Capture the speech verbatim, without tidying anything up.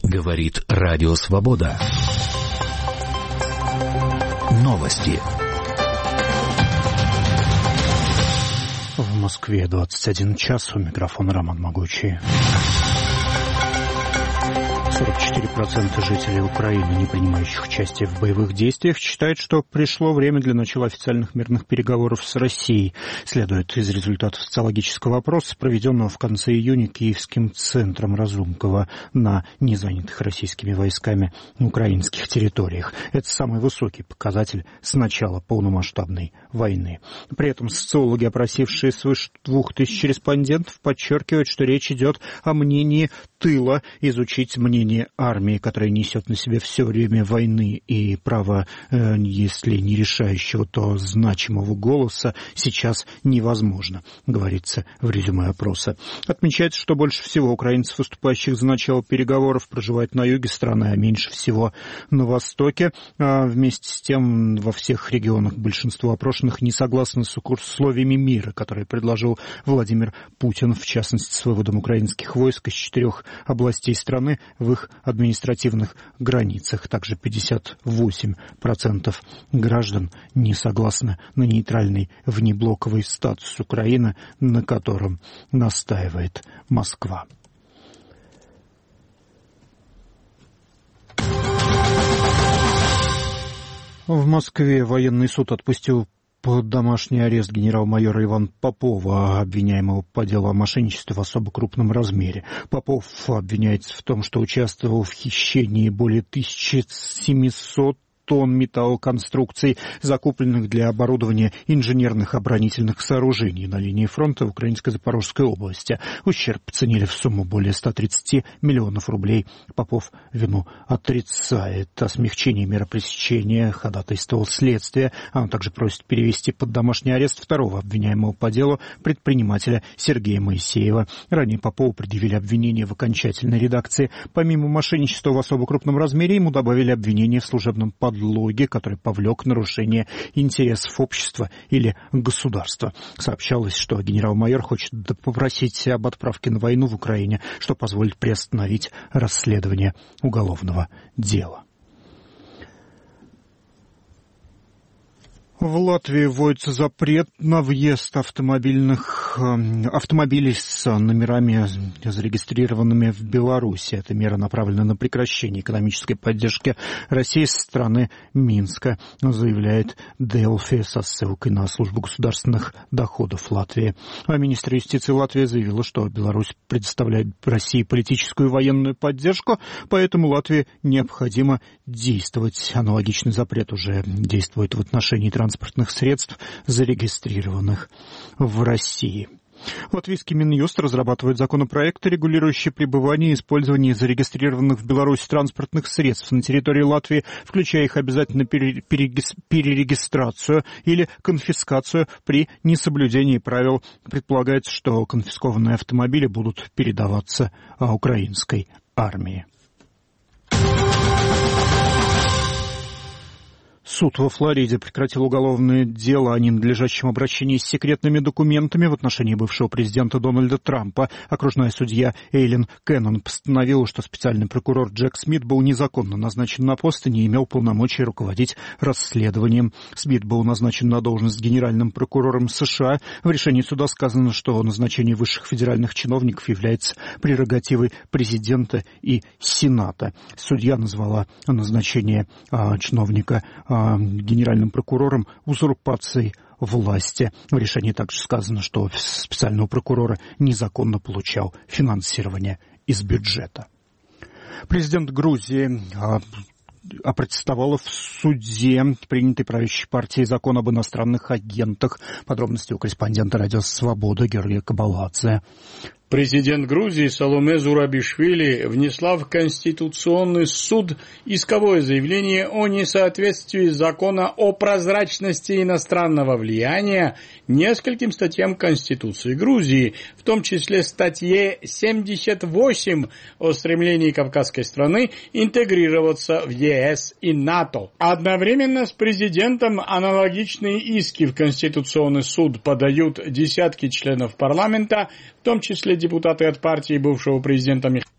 Говорит Радио Свобода. Новости. В Москве двадцать один час. У микрофона Роман Могучий. сорок четыре процента жителей Украины, не принимающих участие в боевых действиях, считают, что пришло время для начала официальных мирных переговоров с Россией. Следует из результатов социологического опроса, проведенного в конце июня Киевским центром Разумкова на незанятых российскими войсками украинских территориях. Это самый высокий показатель с начала полномасштабной войны. При этом социологи, опросившие свыше двух тысяч респондентов, подчеркивают, что речь идет о мнении тыла, изучить мнение армии, которая несет на себе все время войны и право, э, если не решающего, то значимого голоса, сейчас невозможно, говорится в резюме опроса. Отмечается, что больше всего украинцев, выступающих за начало переговоров, проживает на юге страны, а меньше всего на востоке. А вместе с тем во всех регионах большинство опрошенных не согласны с условиями мира, которые предложил Владимир Путин, в частности с выводом украинских войск из четырех областей страны в их административных границах. Также пятьдесят восемь процентов граждан не согласны на нейтральный внеблоковый статус Украины, на котором настаивает Москва. В Москве военный суд отпустил под домашний арест генерал-майора Ивана Попова, обвиняемого по делу о мошенничестве в особо крупном размере. Попов обвиняется в том, что участвовал в хищении более тысячи семисот тонн металлоконструкций, закупленных для оборудования инженерных оборонительных сооружений на линии фронта в Украинской Запорожской области. Ущерб оценили в сумму более ста тридцати миллионов рублей. Попов вину отрицает. О смягчении меры пресечения ходатайствовал следствие. Оно также просит перевести под домашний арест второго обвиняемого по делу, предпринимателя Сергея Моисеева. Ранее Попову предъявили обвинение в окончательной редакции. Помимо мошенничества в особо крупном размере, ему добавили обвинение в служебном подлоге, который повлек нарушение интересов общества или государства. Сообщалось, что генерал-майор хочет попросить об отправке на войну в Украине, что позволит приостановить расследование уголовного дела. В Латвии вводится запрет на въезд автомобильных, автомобилей с номерами, зарегистрированными в Беларуси. Эта мера направлена на прекращение экономической поддержки России со стороны Минска, заявляет Делфи со ссылкой на службу государственных доходов Латвии. А министр юстиции Латвии заявила, что Беларусь предоставляет России политическую и военную поддержку, поэтому Латвии необходимо действовать. Аналогичный запрет уже действует в отношении транспорта. транспортных средств, зарегистрированных в России. Латвийский Минюст разрабатывает законопроекты, регулирующие пребывание и использование зарегистрированных в Беларуси транспортных средств на территории Латвии, включая их обязательно перерегистрацию или конфискацию при несоблюдении правил. Предполагается, что конфискованные автомобили будут передаваться украинской армии. Суд во Флориде прекратил уголовное дело о ненадлежащем обращении с секретными документами в отношении бывшего президента Дональда Трампа. Окружная судья Эйлин Кеннон постановила, что специальный прокурор Джек Смит был незаконно назначен на пост и не имел полномочий руководить расследованием. Смит был назначен на должность генеральным прокурором США. В решении суда сказано, что назначение высших федеральных чиновников является прерогативой президента и Сената. Судья назвала назначение а, чиновника а, генеральным прокурором узурпацией власти. В решении также сказано, что офис специального прокурора незаконно получал финансирование из бюджета. Президент Грузии опротестовала в суде принятый правящей партией закон об иностранных агентах. Подробности у корреспондента радио «Свобода» Георгия Кабаладзе. Президент Грузии Саломе Зурабишвили внесла в Конституционный суд исковое заявление о несоответствии закона о прозрачности иностранного влияния нескольким статьям Конституции Грузии, в том числе статье семьдесят восемь о стремлении кавказской страны интегрироваться в ЕС и НАТО. Одновременно с президентом аналогичные иски в Конституционный суд подают десятки членов парламента, в том числе депутаты от партии бывшего президента Михаила